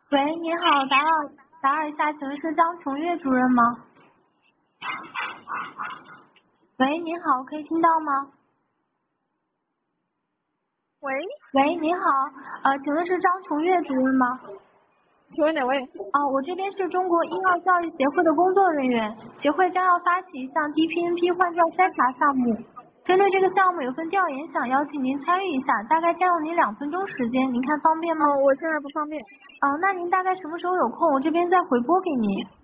喂，你好，打扰一下，请问是张琼月主任吗？喂，你好，可以听到吗？ 喂， 喂，你好，请问是张琼月主任吗？ 请问哪位？ 我这边是中国医药教育协会的工作人员，协会将要发起一项 DPNP 患者筛查项目，针对这个项目有份调研，想邀请您参与一下，大概将用您2分钟时间，您看方便吗？ 我现在不方便。 那您大概什么时候有空？我这边再回拨给您。